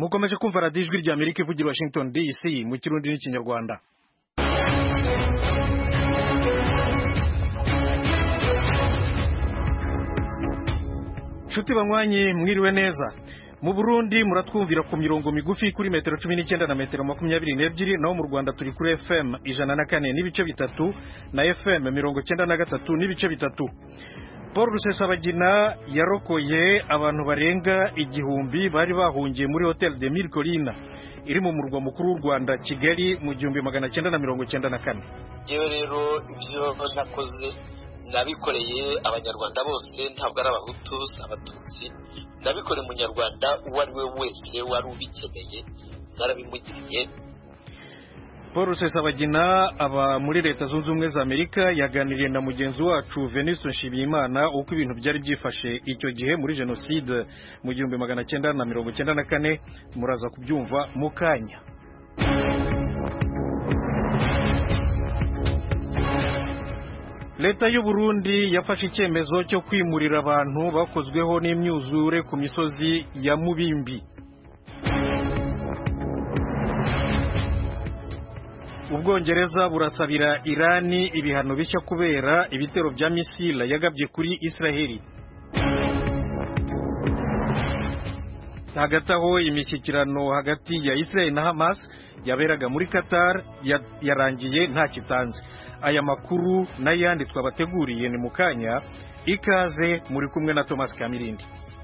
mukomeje kumva radiyo ijwi rya Amerika ivugira Washington DC mu kirundi n'ikinyarwanda. Nshuti banywanyi mwiriwe neza. Mu Burundi muratwumvira ku mirongo migufi kuri metero 19 na metero 22, naho mu Rwanda turi kuri FM 104 n'ibice bitatu na FM 93 n'ibice bitatu. Paul Rusesabagina yarokoye abantu barenga igihumbi bari bahungiye muri Hotel de Mille Collines iri mu murwa mukuru w'u Rwanda Kigali mu 1994. Yewe rero ibyo nakoze nabikoreye abanyarwanda bose, ntabwo ari abahutu abatutsi, nabikoreye umunyarwanda uwo ari we wese wari ubikeneye, narabimugiriye. Paul Rusesabagina aba muri Leta Zunze Ubumwe za Amerika yaganiriye na mugenzi wacu Venuste Nshimiyimana uko ibintu byari byifashe icyo gihe muri Jenoside mu 1994. Muraza kubyumva mu kanya. Leta y'u Burundi yafashe icyemezo cyo kwimurira abantu bakozweho n'imyuzure ku misozi ya Mubimbi. Ubwongereza burasabira Irani ibihano bishya kubera ibitero bya misile yagabye kuri Israeli. Hagati aho imishyikirano hagati ya Israel na Hamas yaberaga muri Qatar yarangiye nta kitanze. Aya makuru n'ayandi twabateguriye ni mukanya. Ikaze muri kumwe na Thomas Kamirindi.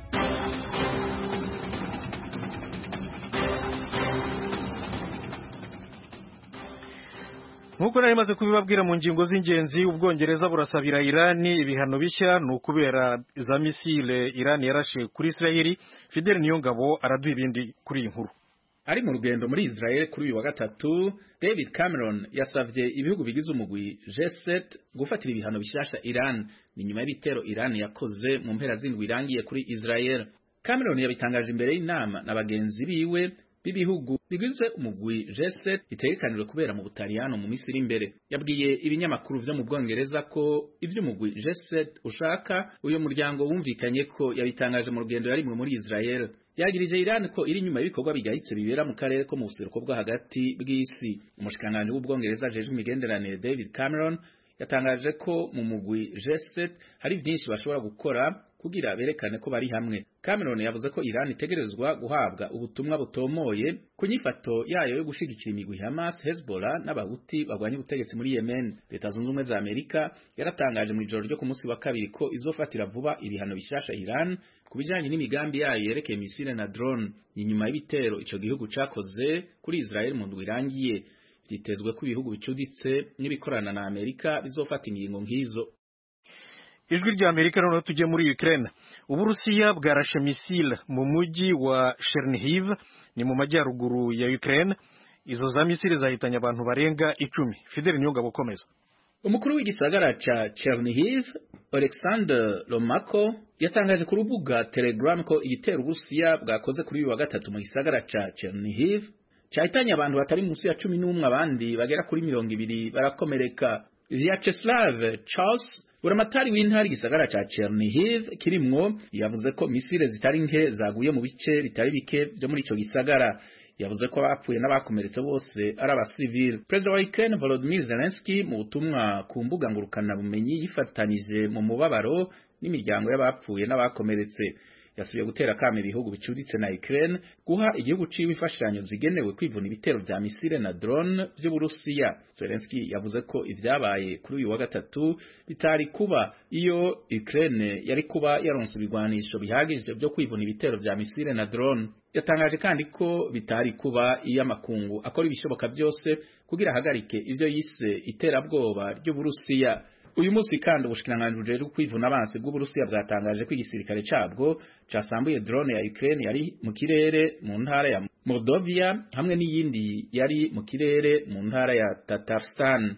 Nkuko nari maze kubibabwira mu ngingo z'ingenzi, Ubwongereza burasabira Irani ibihano bishya ni ukubera za misile Irani yarashe kuri Israeli. Fidel Niyongabo araduha ibindi kuri iyi nkuru. Ari mu rugendo muri Israel kuri uyu wa gatatu, David Cameron yasavye ibihugu bigize umugwi G7 gufatira ibihano bishasha Iran ni nyuma y'ibitero Iran yakoze mu mpera z'indwi irangiye kuri Israel. Cameron yabitangaje imbere y'inama n'abagenzi biwe b'ibihugu bigize umugwi G7 itegekanijwe kubera mu Butaliyano mu Misiri imbere. Yabwiye ibinyamakuru vyo mu Bwongereza ko ivyo umugwi G7 ushaka uyo muryango wumvikanye ko yabitangaje mu rugendo yari muri Israel. Yagirije Iran ko iri nyuma y'ibikorwa bigayitse bibera mu karere ko mu buseruko bwo hagati bw'isi. Umushikanganje w'Ubwongereza jeje imigenderanire David Cameron yatangaje ko mu mugwi G7 hari byinshi bashobora gukora kugira berekane ko bari hamwe. Cameron yavuze ko Iran itegerezwa guhabwa ubutumwa butomoye ku nyifato yayo yo gushigikira imigwi Hamas, Hezbollah n'abahuti bagwanya ubutegetsi muri Yemen. Leta Zunze Ubumwe za Amerika yaratangaje mu ijoro ryo ku munsi wa kabiri ko izofatira vuba ibihano bishasha Iran kubijanye n'imigambi yayo yerekeye misile na drone. Ni nyuma y'ibitero ico gihugu cakoze kuri Israel mu ndwi irangiye. Vyitezwe ko ibihugu bicuditse n'ibikorana na Amerika bizofata ingingo nk'izo. Ijwi rya Amerika noneho tujye muri Ukraine. Uburusiya bwarashe misile mu mujyi wa Chernihiv ni mu majyaruguru ya Ukraine. Izo za misile zahitanye abantu barenga 10. Fidel Niyongabo komeza. Umukuru w'igisagara ca Chernihiv, Alexander Lomako, yatangaje ku rubuga Telegram ko igitero Uburusiya bwakoze kuri uyu wa gatatu mu gisagara ca Chernihiv cyahitanye abantu batari munsi ya 11, abandi bagera kuri 20 barakomereka. Vyacheslav Charles, buramatari w'intara igisagara ca Chernihiv kirimwo, yavuze ko misile zitari nke zaguye mu bice bitari bike byo muri ico gisagara. Yavuze ko abapfuye n'abakomeretse bose ari abasivile. President wa Ukraine Volodymyr Zelensky mu butumwa ku mbuga ngurukana bumenyi yifatanije mu mubabaro n'imiryango y'abapfuye n'abakomeretse. Yasubiye gutera kame ibihugu bicuditse na Ukraine guha igihugu ciwe ifashanyo zigenewe kwivuna ibitero vya misile na drone by'Uburusiya. Zelensky yavuze ko ivyabaye kuri uyu wa gatatu bitari kuba iyo Ukraine yari kuba yaronse ibigwanisho bihagije byo kwivuna ibitero vya misile na drone. Yatangaje kandi ko bitari kuba iyo amakungu akora ibishoboka byose kugira hagarike ivyo yise iterabwoba ry'Uburusiya. Uyu munsi kandi ubushikiranganje bujejwe kwivuna abansi bw'Uburusiya bwatangaje ko igisirikare cabwo casambuye drone ya Ukraine yari mu kirere mu ntara ya Moldovia hamwe n'iyindi yari mu kirere mu ntara ya Tatarstan.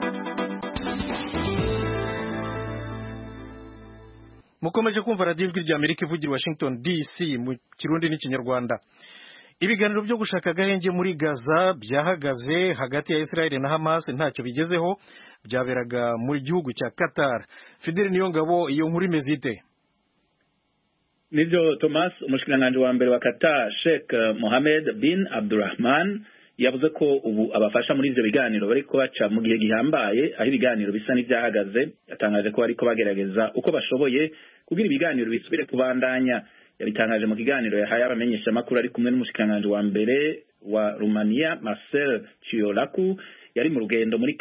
Mukomeje kumva radiyo ijwi rya Amerika ivugira Washington DC mu kirundi n'ikinyarwanda. Ibiganiro byo gushaka agahenge muri Gaza byahagaze hagati ya Israel na Hamas ntacyo bigezeho, byaberaga mu gihugu cya Qatar. Fidel Niyongabo, iyo nkuru imeze ite? nivyo Thomas, umushikiranganji wa mbere wa Qatar Sheikh Mohammed bin Abdulrahman yavuze ko ubu abafasha muri ivyo biganiro bariko baca mu gihe gihambaye aho ibiganiro bisa n'ivyahagaze. Yatangaje ko bariko bagerageza uko bashoboye kugira ibiganiro bisubire kubandanya. Yabitangaje mu kiganiro yahaye abamenyesha makuru ari kumwe n'umushikiranganji wa mbere wa Romania Marcel Ciolacu yari mu rugendo muri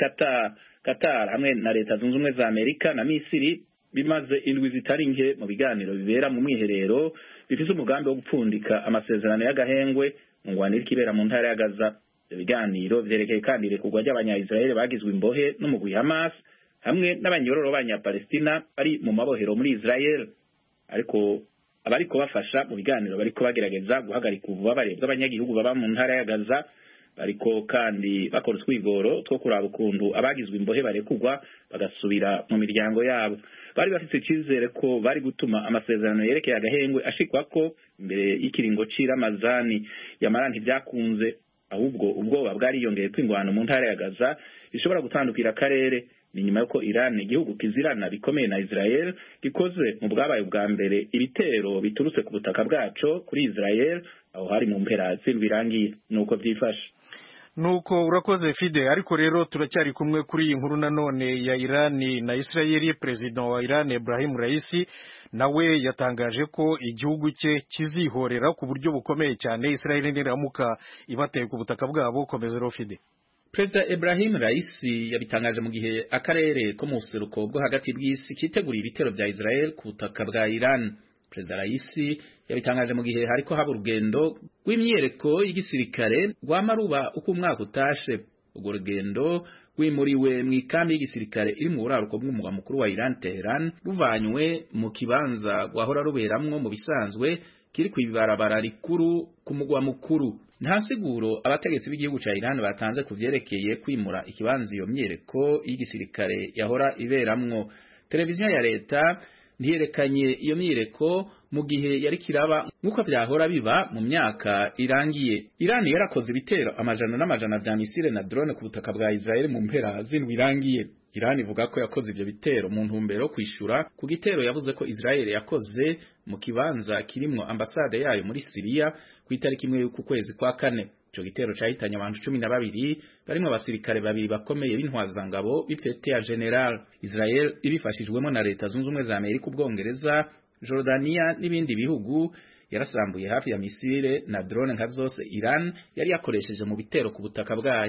Qatar hamwe na leta zunze ubumwe za Amerika na Misiri, bimaze indwi zitari nke mu biganiro bibera mu mwiherero bifise umugambi wo gupfundika amasezerano y'agahengwe mu ngwanira kibera mu ntara ya Gaza. Ibiganiro vyerekeye kandi irekurwa ry'abanya-Israel bagizwe imbohe n'umugwi Hamas hamwe n'abanyororo b'abanya-Palestina bari mu mabohero muri Israel. Ariko abariko bafasha mu biganiro bariko bagerageza guhagarika ububabare bw'abanyagihugu baba mu ntara ya Gaza, bariko kandi bakora utwigoro two kuraba ukuntu abagizwe imbohe barekurwa bagasubira mu miryango yabo. Bari bafite icyizere ko bari gutuma amasezerano yerekeye agahengwe ashikwako imbere y'ikiringo c'iramazani, yamara ntivyakunze, ahubwo ubwoba bwariyongeye kw'ingwano mu ntara ya Gaza ishobora gutandukira akarere. Ni nyuma yuko Iran, igihugu kizirana bikomeye na Israel, gikoze mu bwabaye bwa mbere ibitero biturutse ku butaka bwaco kuri Israel aho hari mu mpera z'indwirangiye. Nuko vyifashe. Nuko urakoze Fide. Ariko rero turacyari kumwe kuri iyi nkuru nanone ya Iran na Israel. President wa Iran Ebrahim Raisi nawe yatangaje ko igihugu cye kizihorera ku buryo bukomeye cyane Israel niramuka ibateye ku butaka bwabo. Komeza rero Fide. Perezida Ebrahim Raisi yabitangaje mu gihe akarere ko mu buseruko bwo hagati bw'isi kitegura ibitero bya Israel ku butaka bwa Iran. Perezida Raisi yabitangaje mu gihe hariko haba urugendo rw'imyereko y'igisirikare rw'amaruba uko umwaka utashe. Urwo rugendo rwimuriwe mu ikambi y'igisirikare iri mu buraruko bw'umugwa mukuru wa Iran, Tehran, ruvanywe mu kibanza gwahora ruberamwo mu bisanzwe kiri kw'ibarabara rikuru ku mugwa mukuru. Nta siguro abategetsi b'igihugu ca Iran batanze kuvyerekeye kwimura ikibanza iyo myereko y'igisirikare yahora iberamwo. Televiziyo ya leta ntiyerekanye iyo myereko mu gihe yari kiraba nk'uko vyahora biba mu myaka irangiye. Iran yarakoze ibitero amajana n'amajana vya misile na drone ku butaka bwa Israel mu mpera z'indwi irangiye. Iran ivuga ko yakoze ivyo bitero mu ntumbero kwishura ku gitero yavuze ko Israel yakoze mu kibanza kirimwo ambasade yayo muri Syria ku itariki imwe y'uku kwezi kwa kane. Ico gitero cahitanye abantu 12 barimwo abasirikare babiri bakomeye b'intwazangabo b'ipete ya general. Israel ibifashijwemo na leta zunze ubumwe za Amerika, Ubwongereza, Jordania n'ibindi bihugu yarasambuye hafi ya misile na drone nka zose Iran yari yakoresheje mu bitero ku butaka bwayo.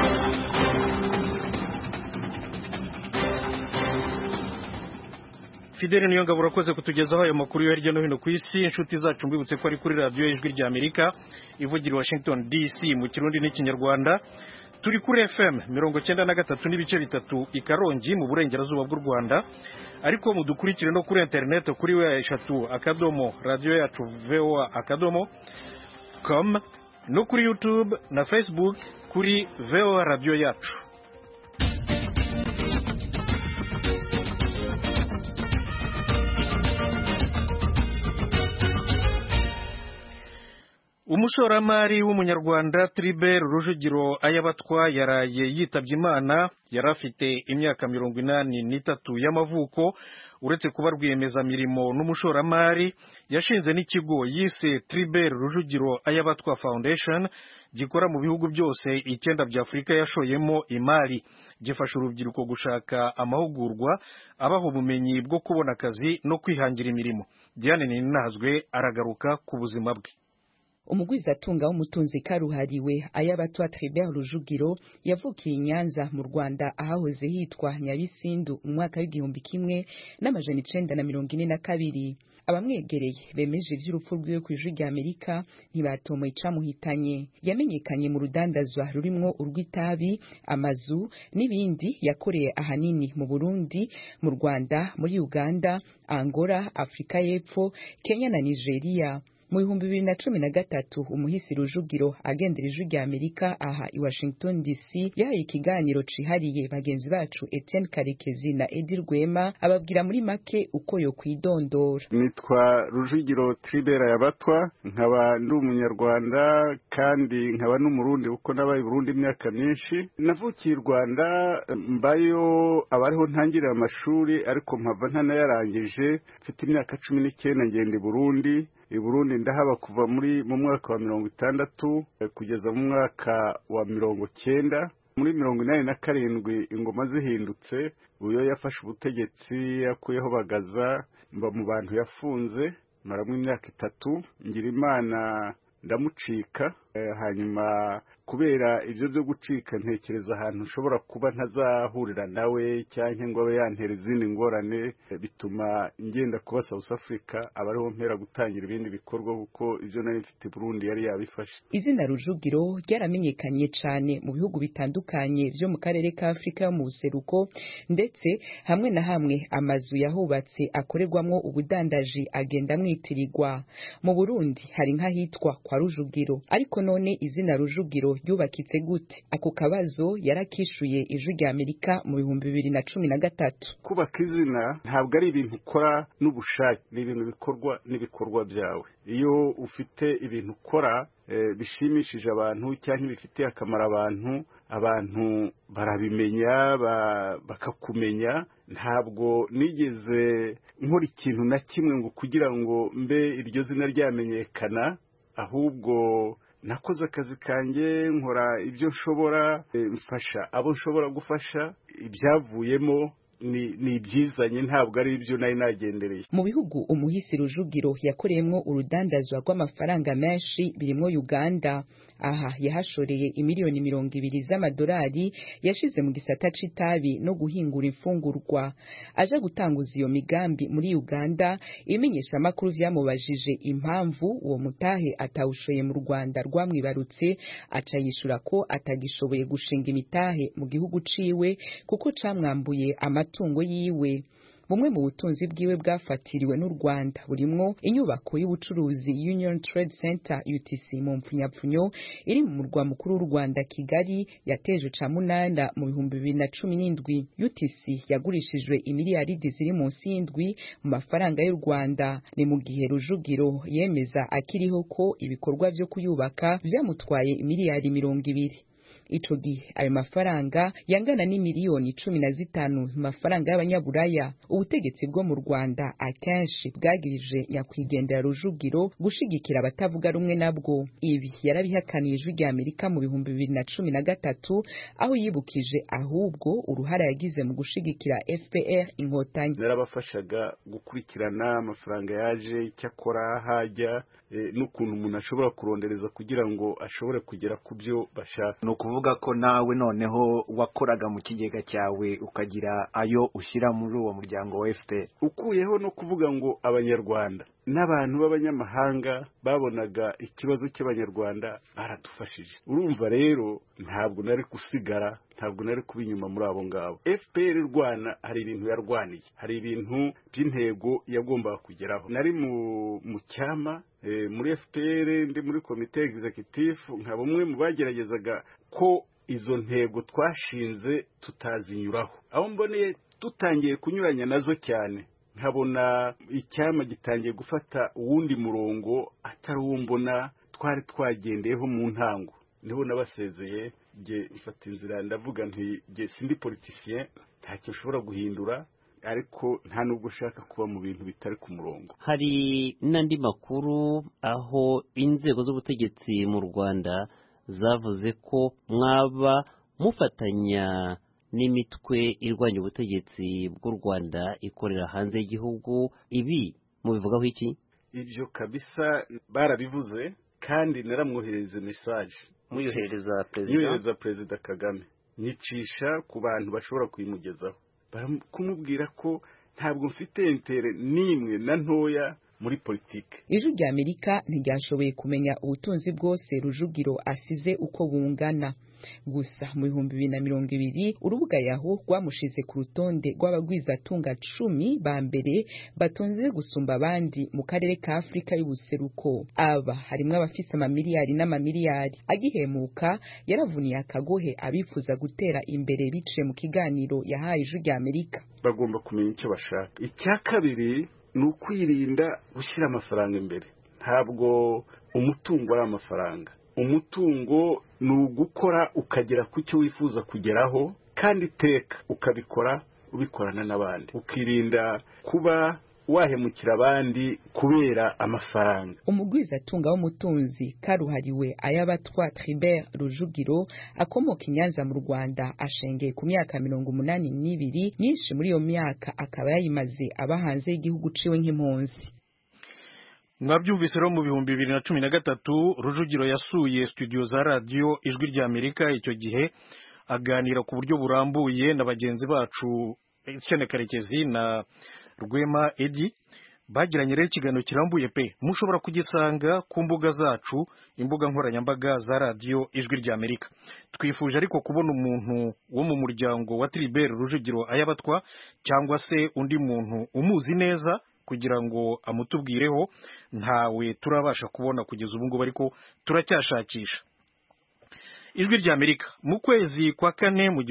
Fidele Niyongabo urakoze kutugezaho ayo makuru yo hirya no hino ku isi. Inshuti zacu mbibutse ko ari kuri radio Ijwi rya Amerika ivugira Washington DC mu Kirundi n'Ikinyarwanda. Turi kuri FM 93 n'ibice bitatu i Karongi mu burengerazuba bw'u Rwanda, ariko mudukurikire no kuri internet kuri wa3 radio yacu voa.com no kuri YouTube na Facebook kuri VOA radio yacu. Umushoramari w'umunyarwanda Tribert Rujugiro Ayabatwa yaraye yitabye Imana. Yarafite imyaka 83 y'amavuko. Uretse kuba rwiyemezamirimo n'umushoramari, yashinze n'ikigo yise Tribert Rujugiro Ayabatwa Foundation gikora mu bihugu byose 9 bya Afrika yashoyemo imari. Gifasha urubyiruko gushaka amahugurwa abaho ubumenyi bwo kubona akazi no kwihangira imirimo. Diane Ninahazwe aragaruka ku buzima bwe. Umugwizatunga w'umutunzi karuhariwe Ayabatwa Tribert Rujugiro yavukiye Nyanza mu Rwanda ahahoze hitwa Nyabisindu mu mwaka w'1942. Abamwegereye bemeje ivy'urupfu rwiwe ku Ijwi rya Amerika ntibatomoye icamuhitanye. Yamenyekanye mu rudandazwa rurimwo urw'itabi, amazu n'ibindi. Yakoreye ahanini mu Burundi, mu Rwanda, muri Uganda, Angola, Afrika y'Epfo, Kenya na Nigeria. mu 2013 umuhisi Rujugiro agendera ijwi rya Amerika aha i Washington DC yahaye ikiganiro cihariye bagenzi bacu Etienne Karekezi na Edi Rwema ababwira muri make uko yo kwidondora. Nitwa Rujugiro Tribera Yabatwa, nkaba ndi umunyarwanda kandi nkaba n'umurundi kuko nabaye i Burundi imyaka myinshi. Navukiye i Rwanda, mbayo abariho ntangirira amashuri ariko mpava ntanayarangije, mfite imyaka 19 ngenda i Burundi. I Burundi ndahaba kuva mu mwaka wa 60 kugeza mu mwaka wa 90. Muri 87 ingoma zihindutse, uyo yafashe ubutegetsi yakuyeho Bagaza, mba mu bantu yafunze maramwe imyaka 3, ngira Imana ndamucika. Hanyuma kubera ibyo byo gucika ntekereza ahantu ushobora kuba ntazahurira nawe cyangwa ngo abe yantera izindi ngorane, bituma ngenda kuba South Africa abariho mpera gutangira ibindi bikorwa kuko ibyo nari mfite Burundi yari yabifashe. Izina Rujugiro ryaramenyekanye cyane mu bihugu bitandukanye byo mu karere ka Afrika yo mu buseruko, ndetse hamwe na hamwe amazu yahubatse akorerwamwo ubudandaji agenda mwitirirwa. Mu Burundi hari nk'ahitwa kwa Rujugiro, ariko none izina Rujugiro ryubakitse gute? Ako kabazo yarakishuye ijwi rya Amerika mu 2013. Kubaka izina ntabwo ari ibintu ukora n'ubushake, ni ibintu bikorwa n'ibikorwa byawe. Iyo ufite ibintu ukora bishimishije abantu cyangwa bifitiye akamaro abantu barabimenya bakakumenya. Ntabwo nigeze nkora ikintu na kimwe ngo kugira ngo mbe iryo zina ryamenyekana, ahubwo nakoze akazi kanjye, nkora ibyo nshobora, mfasha abo nshobora gufasha. Ibyavuyemo ni ibyizanye, ntabwo ari ibyo nari nagendereye. Mu bihugu umuhisi Rujugiro yakoreyemwo urudandazwa rw'amafaranga menshi birimo Uganda. Aha yahashoreye imiliyoni 200 z'amadolari yashize mu gisata c'itabi no guhingura imfungurwa. Aje gutanguza iyo migambi muri Uganda, imenyesha makuru vyamubajije impamvu uwo mutahe atawushoye mu Rwanda rwamwibarutse, aca yishura ko atagishoboye gushinga imitahe mu gihugu ciwe kuko camwambuye amatungo yiwe. Bumwe mu butunzi bwiwe bwafatiriwe n'u Rwanda burimwo inyubako y'ubucuruzi Union Trade Center UTC mu mpfunyapfunyo iri mu murwa mukuru w'u Rwanda Kigali, yateje ca munanda mu 2017. UTC yagurishijwe imiliyaridi ziri munsi y'indwi mu mafaranga y'u Rwanda. Ni mu gihe Rujugiro yemeza akiriho ko ibikorwa vyo kuyubaka vyamutwaye imiliyari 200. Ico gihe ayo mafaranga yangana n'imiliyoni 15 mu mafaranga y'abanyaburaya. Ubutegetsi bwo mu Rwanda akenshi bwagirije nyakwigendera Rujugiro gushigikira abatavuga rumwe nabwo. Ibi yarabihakaniye ijwi rya Amerika mu 2013, aho yibukije ahubwo uruhara yagize mu gushigikira FPR Inkotanyi. Narabafashaga gukurikirana amafaranga yaje, cyakora hajya n'ukuntu umuntu ashobora kurondereza kugira ngo ashobore kugera ku byo bashaka. No kuvuga ko nawe noneho wakoraga mu kigega cyawe ukagira ayo ushyira muri uwo muryango wa FPR. Ukuyeho no kuvuga ngo abanyarwanda n'abantu b'abanyamahanga babonaga ikibazo cy'abanyarwanda baratufashije. Urumva rero ntabwo nari gusigara, ntabwo nari kuba inyuma muri abo ngabo. FPR Rwanda hari ibintu yarwaniye, hari ibintu by'intego yagombaga kugeraho. Nari mu cyama muri FPR, ndi muri komite executive, nka bumwe mu bageragezaga ko izo ntego twashinze tutazinyuraho. Aho mboneye tutangiye kunyuranya nazo cyane, nkabona icyama gitangiye gufata uwundi murongo atari uwo mbona twari twagendeyeho mu ntango, niho nabasezeye. Nge mfata inzira ndavuga nti nge sindi politicien, ntacyo ushobora guhindura, ariko nta nubwo ushaka kuba mu bintu bitari ku murongo. Hari n'andi makuru aho inzego z'ubutegetsi mu Rwanda zavuze ko mwaba mufatanya n'imitwe irwanya ubutegetsi bw'u Rwanda ikorera hanze y'igihugu. Ibi mubivugaho iki? Ibyo kabisa barabivuze, kandi naramwohereza message muyohereza Perezida Kagame, nicisha ku bantu bashobora kuyimugezaho, kumubwira ko ntabwo mfite intere nimwe na ntoya muri politike. Ijwi rya Amerika ntiryashoboye kumenya ubutunzi bwose Rujugiro asize uko bungana. gusa mu 2020 urubuga Yahoo rwamushize ku rutonde rw'abagwizatunga 10 ba mbere batonze gusumba abandi mu karere ka Afrika y'ubuseruko. Aba harimwo abafise amamiliyari n'amamiliyari. Agihemuka yaravuniye akagohe abifuza gutera imbere biciye mu kiganiro yahaye Ijwi rya Amerika. Bagomba kumenya icyo bashaka. Icya kabiri ni ukwirinda gushyira amafaranga imbere. Ntabwo umutungo ari amafaranga. Umutungo ni ugukora ukagera ku cyo wifuza kugeraho, kandi iteka ukabikora ubikorana n'abandi, ukirinda kuba wahemukira abandi kubera amafaranga. Umugwizatunga w'umutunzi karuhariwe Ayabatwa Tribert Rujugiro akomoka Inyanza mu Rwanda ashengeye ku myaka 82, myinshi muri iyo myaka akaba yayimaze abahanze y'igihugu ciwe nk'impunzi. Mwabyumvise rero mu 2013 Rujugiro yasuye studio za radio Ijwi rya Amerika. Icyo gihe aganira ku buryo burambuye na bagenzi bacu Etienne Karekezi na Rwema Edi. Bagiranye rero ikiganiro kirambuye pe, mushobora kugisanga ku mbuga zacu, imbuga nkoranyambaga za radio Ijwi rya Amerika. Twifuje ariko kubona umuntu wo mu muryango wa Tribert Rujugiro Ayabatwa cyangwa se undi muntu umuzi neza kugira ngo amutubwireho. Ntawe turabasha kubona kugeza ubu ngubu, ariko turacyashakisha. Ijwi rya Amerika mu kwezi kwa kane mu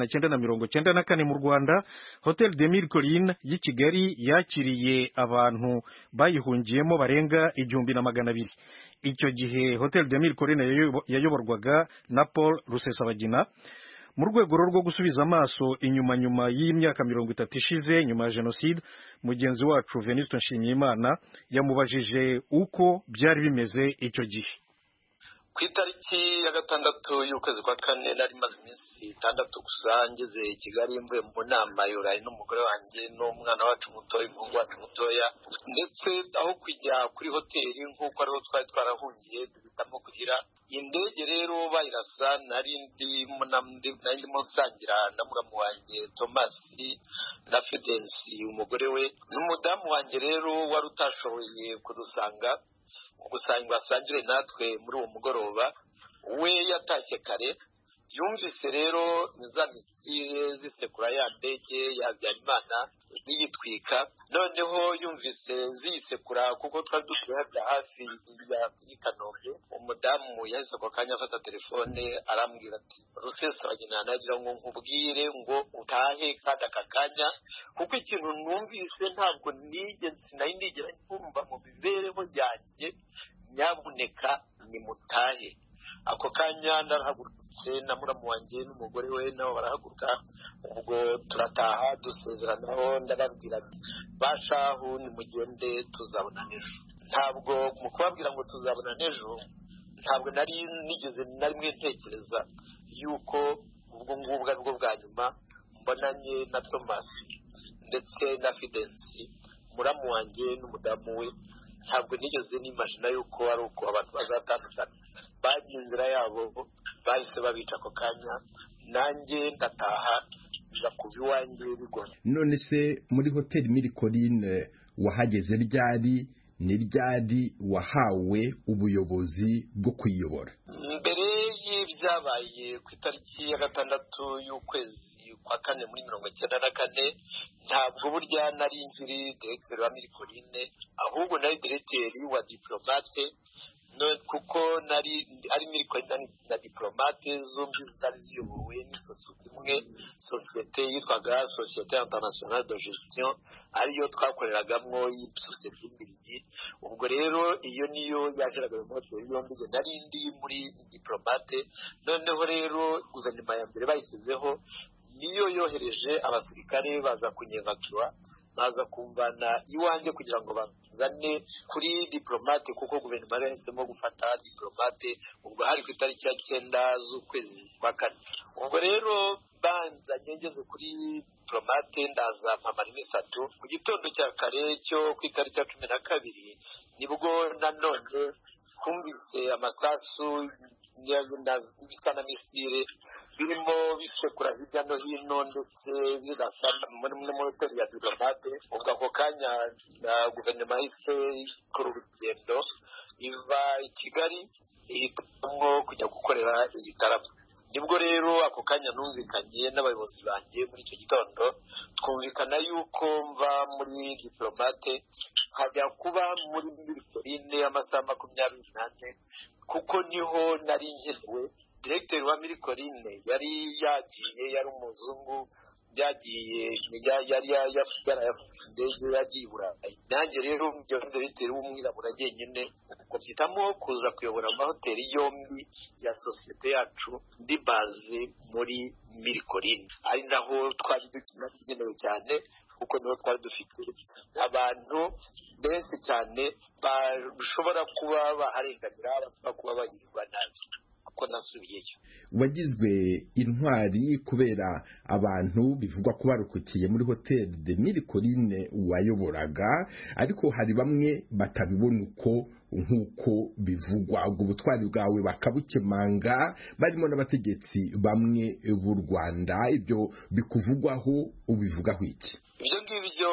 1994 mu Rwanda, Hotel de Mille Collines y'i Kigali yakiriye abantu bayihungiyemo barenga 1200. Icyo gihe Hotel de Mille Collines yayoborwaga na Paul Rusesabagina. Mu rwego rwo gusubiza amaso inyuma y'imyaka 30 ishize nyuma ya jenoside, mugenzi wacu Venuste Nshimiyimana yamubajije uko byari bimeze icyo gihe. Ku itariki ya 6 y'ukwezi kwa kane nari maze iminsi 6 gusa ngeze i Kigali mvuye mu nama y'Urayi n'umugore wanjye n'umwana wacu mutoya, umuhungu wacu mutoya, ndetse aho kujya kuri hoteli nk'uko ariho twari twarahungiye duhitamo kugira indege. Rero bayirasa nari ndimo nsangira na muramu wanjye Thomas na Fidensi umugore we n'umudamu wanjye rero wari utashoboye kudusanga gusanga asangire natwe muri uwo mugoroba. We yatashye kare, yumvise rero za misile zisekura ya ndege ya Habyarimana ziyitwika. Noneho yumvise ziyisekura kuko twari dutuye hafi y'i Kanombe. Umudamu yahise ako kanya afata telefone arambwira ati Rusesabagina nagira ngo nkubwire ngo utahe kandi aka kanya, kuko ikintu numvise ntabwo nigera kumva mu mibereho yanjye, nyabuneka nimutahe. Ako kanya narahagurutse na muramu wanjye n'umugore we nabo barahaguruka. Ubwo turataha dusezeranaho, ndababwira bashahu nimugende tuzabona nejo. Ntabwo mu kubabwira ngo tuzabona nejo, ntabwo nari mwe ntekereza yuko ubwo ngubwo ari bwo bwa nyuma mbonanye na Thomas ndetse na Fidensi muramu wanjye n'umudamu we. Ntabwo nigeze nimagina yuko ari uko abantu bazatandukana. Bagiye inzira yabo, bahise babica ako kanya, nanjye ndataha nja kuva iwanjye bigoye. None se muri Hotel Mille Collines wahageze ryari? Ni ryari wahawe ubuyobozi bwo kwiyobora? Mbere y'ibyabaye ku itariki ya 6 y'ukwezi kwa kane muri 1994, ntabwo burya nari nkiri directeur wa Mille Collines, ahubwo nari directeur wa diplomate. Kuko nari ari Mille Collines na diplomate zombi zari ziyobowe n'isosiyete imwe, sosiyete yitwaga Société Internationale de Gestion, ariyo twakoreragamo y'isosiyete y'Imbirigi. Ubwo rero iyo niyo yajeraga mu hoteli yombi, nari ndi muri diplomate. Noneho rero guverinoma ya mbere bayisizeho niyo yohereje abasirikare baza kunyevakirwa, baza kumvana iwanjye kugira ngo bazane kuri diplomate, kuko guverinoma yahisemo gufata diplomate. Ubwo hari ku itariki ya 9 z'ukwezi kwa kane. Ubwo rero banzanye ngeze kuri diplomate, ndaza mpamara iminsi 3. Mu gitondo cya kare cyo ku itariki ya 12 nibwo nanone kumvise amasasu bisa na misile birimo bisekura hirya no hino, ndetse birasa muri hoteli ya diplomate. Ubwo ako kanya guverinoma yahise ikora urugendo iva i Kigali ihitamo kujya gukorera igitaramo. nibwo rero ako kanya numvikanye n'abayobozi banjye muri icyo gitondo, twumvikana yuko mva muri diplomate nkajya kuba muri Mirikorine y'amasaha 24, kuko niho nari nkenewe. Directeur wa Mirikorine yari yagiye, yari umuzungu, yagiye yari yarayafite indege yagiye Burayi. Nanjye rero directeur w'umwirabura jyenyine kubyitamo kuza kuyobora amahoteli yombi ya sosiyete yacu ndi baze muri Mirikorine, ari naho twari dukenewe cyane, kuko niho twari dufite abantu benshi cyane bashobora kuba baharenganira, bashobora kuba bagirirwa nabi. Ko nasubiyeyo. Wagizwe intwari kubera abantu bivugwa ko barukukiye muri Hotel de Mirikorine wayoboraga, ariko hari bamwe batabibona uko nk'uko bivugwa. Ubwo butwari bwawe bakabukemanga, barimo n'abategetsi bamwe b'u Rwanda. Ibyo bikuvugwaho ubivugaho iki? Ibyo ngibyo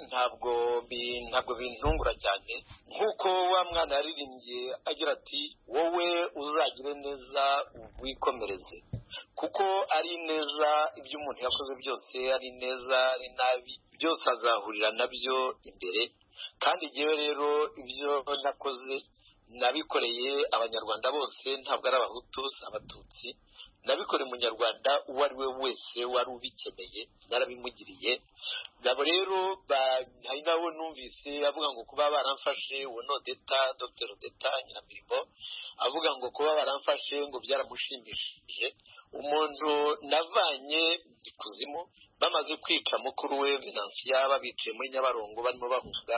ntabwo bintungura cyane, nk'uko wa mwana yaririmbye agira ati wowe uzagire neza wikomereze, kuko ari neza ibyo umuntu yakoze byose, ari neza ari nabi byose azahurira nabyo imbere. Kandi igihe rero ibyo nakoze nabikoreye abanyarwanda bose, ntabwo ari abahutu abatutsi, nabikoreye umunyarwanda uwo ari we wese wari ubikeneye, narabimugiriye. Nabo rero hari nawe numvise avuga ngo kuba baramfashe uwo Odeta, Dr. Odeta Nyiramirimo, avuga ngo kuba baramfashe ngo byaramushimishije. Umuntu navanye kuzimu bamaze kwica mukuru we Venantia, babiciye muri Nyabarongo barimo bahunga,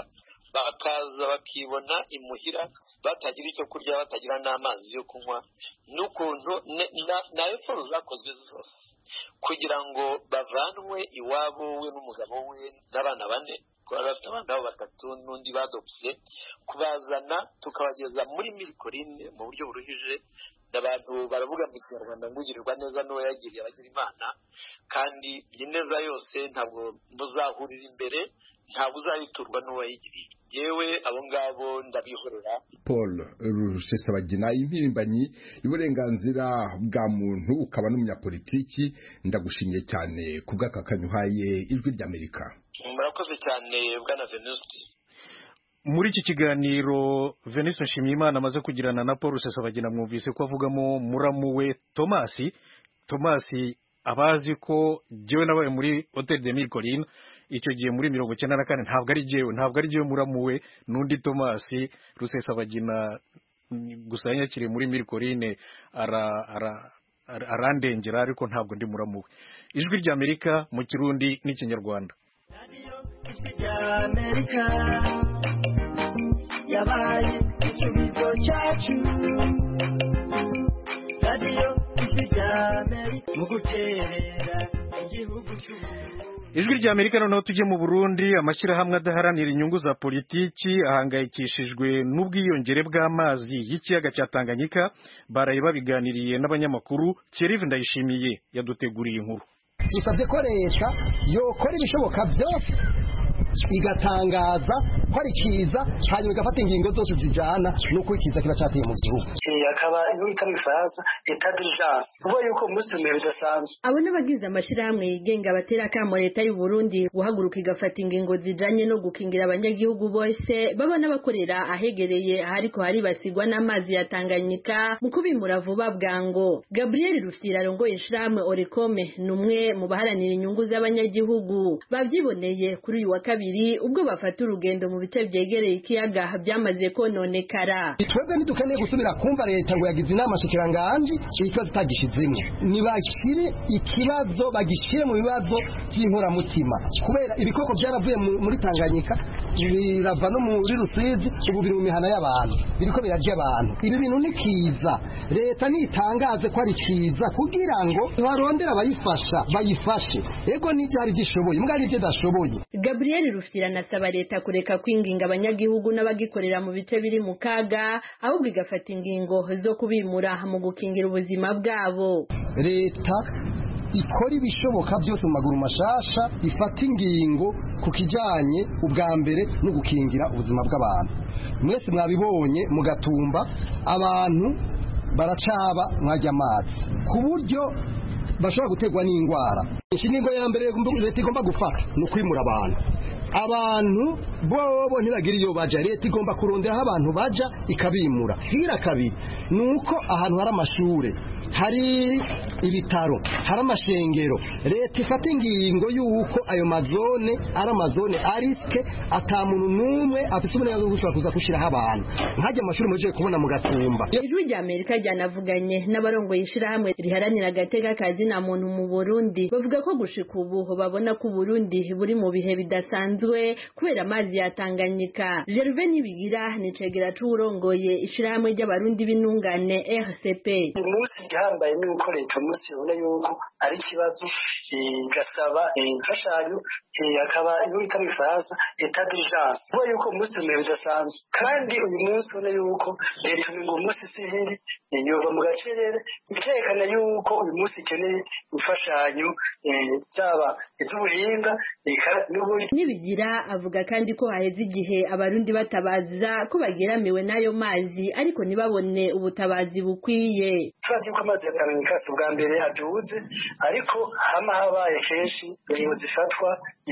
bakaza bakibona imuhira batagira icyo kurya, batagira n'amazi yo kunywa, n'ukuntu na effort zakozwe zose kugira ngo bavanwe iwabo we n'umugabo we n'abana 4, ko bafite abana 3 n'undi badopse, kubazana tukabageza muri Mirikorine mu buryo buruhije. Abantu baravuga mu Kinyarwanda ngo ugirirwa neza n'uwo yagiriye abagira Imana, kandi ineza yose ntabwo muzahurira imbere, ntabwo uzayiturwa n'uwo yagiriye. Yewe abo ngabo ndabihorera. Paul Rusesabagina, impirimbanyi y'uburenganzira bwa muntu, ukaba n'umunyapolitiki, ndagushimiye cyane kubw'akakanyuhaye Ijwi ry'Amerika. Murakoze cyane bwana Venuste. Muri iki kiganiro Venuste Nshimiyimana amaze kugirana na Paul Rusesabagina, mwumvise ko avugamo muramu we Tomasi abazi ko jyewe nabaye muri Hotel de Mirikorine icyo gihe muri 1994, ntabwo ari jyewe muramu we, n'undi Tomasi Rusesabagina gusa yanyakiriye muri Mirikorine arandengera, ariko ntabwo ndi muramu we. Ijwi ry'Amerika mu Kirundi n'Ikinyarwanda. Yabaye ikibizo cyacu, radiyo y'Amerika mu guterera igihugu cy'u. Ijwi ry'Amerika noneho tujye mu Burundi. Amashyirahamwe adaharanira inyungu za politiki ahangayikishijwe n'ubwiyongere bw'amazi y'ikiyaga cya Tanganyika, baraye babiganiriye n'abanyamakuru. Thierry Ndayishimiye yaduteguriye inkuru. Dusabye ko leta yokora ibishoboka byose igatangaza ko ari kiza, hanyuma igafata ingingo zose zijana nuko ikiza kiba cyateye mu gihugu. Akaba ibita mu Faransa état d'urgence, uvuga yuko musumire bidasanzwe. Abo n'abagize amashyirahamwe yigenga batera kamo leta y'u Burundi guhaguruka igafata ingingo zijanye no gukingira abanyagihugu bose baba n'abakorera ahegereye hariko haribasigwa n'amazi ya Tanganyika mu kubimura vuba bwango. Gabriel Rufyira arongoye ishirahamwe Orecome, numwe mu baharanira inyungu z'abanyagihugu, bavyiboneye kuri uyu wa kabiri ubwo bafata urugendo mu bice byegereye ikiyaga byamaze kononekara. Twebwe ntidukeneye gusubira kumva leta ngo yagize inama shikiranganje ikibazo itagishizemo, nibashire ikibazo bagishire mu bibazo by'inkoramutima, kubera ibikoko byaravuye muri Tanganyika birava no muri Rusizi, ubu biri mu mihana y'abantu, biriko birarya abantu. Ibi bintu ni kiza, leta nitangaze ko ari kiza kugira ngo barondera abayifasha bayifashe. Ego n'ibyari gishoboye mbwa n'ibyo dashoboye. Gabriel Rufyira nasaba leta kureka kwinginga abanyagihugu n'abagikorera mu bice biri mu kaga, ahubwo igafata ingingo zo kubimura mu gukingira ubuzima bwabo. Leta ikora ibishoboka byose mu maguru mashasha, ifata ingingo ku kijanye ubwa mbere no gukingira ubuzima bw'abantu. Mwese mwabibonye mu Gatumba abantu baracaba mwajya amazi ku buryo bashobora gutegwa n'indwara. Inshinga ya mbere leta igomba gufata ni ukwimura abantu bobo ntibagira iyo baja. Leta igomba kurondera aho abantu baja ikabimura. Hira kabiri ni uko ahantu hari amashure, hari ibitaro, hari amashengero, leta ifata ingingo y'uko ayo mazone ari amazone ariske atamuntu n'umwe afite uburenganzira bwo gushobora kuza gushiraho abantu nkajya amashuri muje kubona mu Gatumba. Ijwi rya Amerika ryanavuganye n'abarongoye ishirahamwe riharanira agateka kazi na muntu mu Burundi, bavuga ko gushika ubu babona ko Burundi buri mu bihe bidasanzwe kubera amazi ya Tanganyika. Gervais Nibigira ni cegera c'urongoye ishirahamwe ry'abarundi b'intungane RCP. Hambaye nuko leta umunsi ubona yuko ari ikibazo gasaba imfashanyo akaba ibita mu Faransa état d'urgence kuba yuko umunsi umwe bidasanzwe kandi uyu munsi ubona yuko leta ngo umunsi sihiri yova mu gacerere ikerekana yuko uyu munsi ikeneye imfashanyo byaba iby'ubuhinga Nibigira avuga kandi ko haheze igihe abarundi batabaza ko bageramiwe n'ayo mazi ariko ntibabone ubutabazi bukwiye. Amazi ya Tanganyika ubwa mbere aduze ariko hama habaye kenshi ingingo zifatwa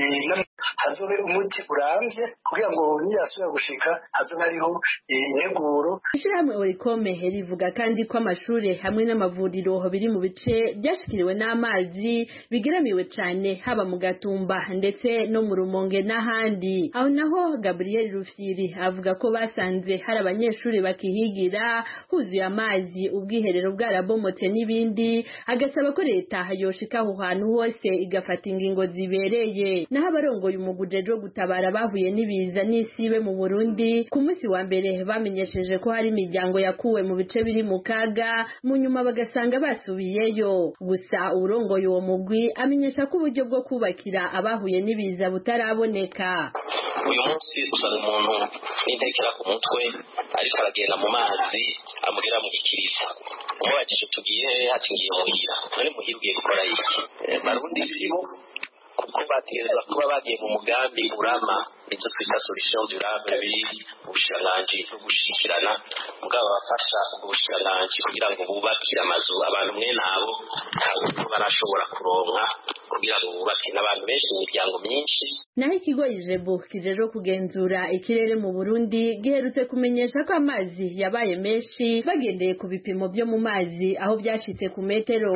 hazobe umuti urambye kugira ngo niyasubira gushika hazobe hariho integuro. Ishirahamwe Orikome rivuga kandi ko amashure hamwe n'amavuriro biri mu bice byashikiriwe n'amazi bigeramiwe cyane haba mu Gatumba ndetse no mu Rumonge n'ahandi. Aho naho Gabriel Rufyiri avuga ko basanze hari abanyeshuri bakihigira huzuye amazi, ubwiherero bwarabomotse n'ibindi, agasaba ko leta yoshika aho hantu hose igafata ingingo zibereye. Naho abarongoye umugujeje gutabara bahuye n'ibiza n'isibe mu Burundi ku munsi wa mbere bamenyesheje ko hari imiryango yakuwe mu bice biri mu kaga, mu nyuma bagasanga basubiyeyo. Gusa urongoye uwo mugwi amenyesha ko uburyo bwo kubakira abahuye n'ibiza butaraboneka. Uyu munsi usanga umuntu n'intekera ku mutwe ariko aragenda mu mazi amugera mu gikiriza, umubajije tugiye hatingiye muhira, none muhira ugiye gukora iki? Barundi sibo kuko bategeza kuba bagiye mu mugambi urama icyo twita solution durable biri ubushikiranganji no gushikirana mugabo bafasha ubushikiranganji kugira ngo bubakire amazu abantu mwe nabo ntabwo barashobora kuronka kugira ngo bubake n'abantu benshi imiryango myinshi. Naho ikigo Ijebu kijeje kugenzura ikirere mu Burundi giherutse kumenyesha ko amazi yabaye menshi bagendeye ku bipimo byo mu mazi aho byashitse ku metero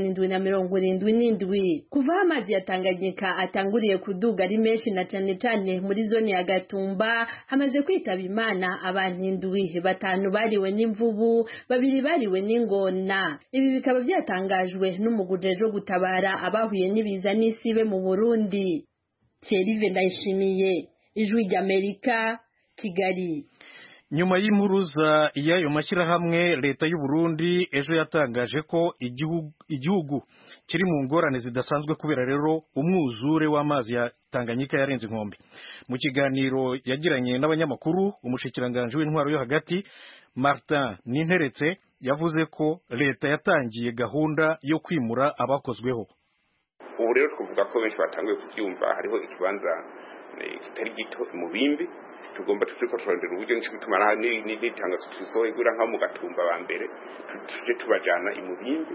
777. Kuva amazi ya Tanganyika atanguriye kuduga ari menshi na cane cane muri zone ya Gatumba hamaze kwitaba Imana abantu 7, 5 bariwe n'imvubu, 2 bariwe n'ingona. Ibi bikaba byatangajwe n'umugujeje gutabara abahuye n'ibiza n'isibe mu Burundi. Thierry Ndayishimiye, Ijwi ry'Amerika, Kigali. Nyuma y'impuruza y'ayo mashyirahamwe, leta y'u Burundi ejo yatangaje ko igihugu kiri mu ngorane zidasanzwe kubera rero umwuzure w'amazi ya Tanganyika yarenze inkombe. Mu kiganiro yagiranye n'abanyamakuru, umushikiranganje w'intwaro yo hagati Martin Ninteretse yavuze ko leta yatangiye gahunda yo kwimura abakozweho. Ubu rero twavuga ko benshi batanguye kubyumva, hariho ikibanza kitari gito mu Bimbi, tugomba turiko turondera uburyo n'icyo gutuma n'itangazo tusohoye gura nka mu Gatumba ba mbere tuje tubajana imubimbi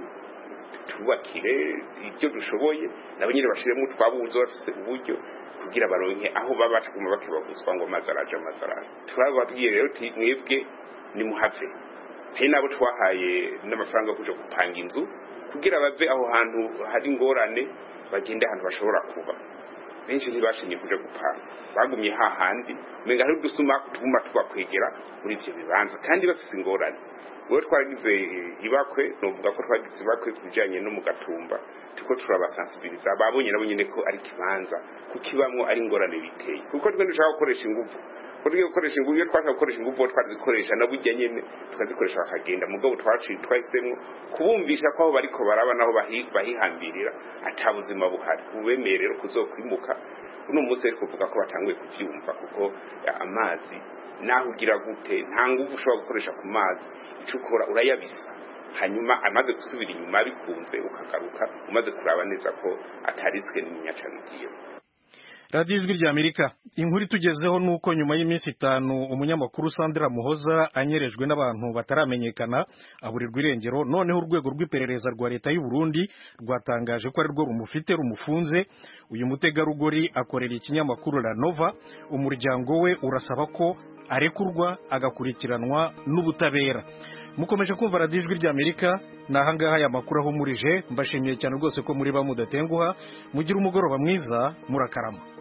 tubakire ibyo dushoboye nabo nyine bashiremo twabuzo bafise uburyo kugira baronke aho baba bataguma bakibaguzwa ngo mazaraje turababwiye rero ti mwebwe ni muhave he nabo twahaye n'amafaranga yo kuja gupanga inzu kugira bave aho hantu hari ingorane bagende ahantu bashobora kuba. Benshi ntibashinye kuja gupanga, bagumye hahandi menga hari dusuma tuguma twakwegera muri ivyo bibanza kandi bafise ingorane. Wewe twaragize ibakwe, novuga ko twagize ibakwe kujanye no mu Gatumba, tuko turabasensibiliza babonye nabo nyene ko ari kibanza kukibamwo ari ingorane biteye, kuko twe dushaka gukoresha ingufu gukoresha ingufu, iyo twashaka gukoresha ingufu twazikoresha nabujya nyene tukazikoresha bakagenda, mugabo twahisemo kubumvisha ko aho bariko baraba naho bahihambirira atabuzima buhari, ubemeye rero kuzokwimuka. Uno munsi ariko kuvuga ko batanguye kuvyumva, kuko amazi naho ugira gute nta ngufu ushobora gukoresha ku mazi, icukora urayabisa hanyuma amaze gusubira inyuma bikunze ukagaruka umaze kuraba neza ko atariswe n'imyacanigiye. radiyo ijwi rya Amerika. Inkuru itugezeho nuko nyuma y'iminsi 5 umunyamakuru Sandra Muhoza anyerejwe n'abantu bataramenyekana aburirwa irengero, noneho urwego rw'iperereza rwa leta y'u Burundi rwatangaje ko ari rwo rumufite rumufunze. Uyu mutegarugori akorera ikinyamakuru La Nova. Umuryango we urasaba ko arekurwa agakurikiranwa n'ubutabera. Mukomeje kumva radiyo ijwi rya Amerika, nahangaha aya makuru ahumurije. Mbashimiye cyane rwose ko muri bamudatenguha. Mugira umugoroba mwiza, murakarama.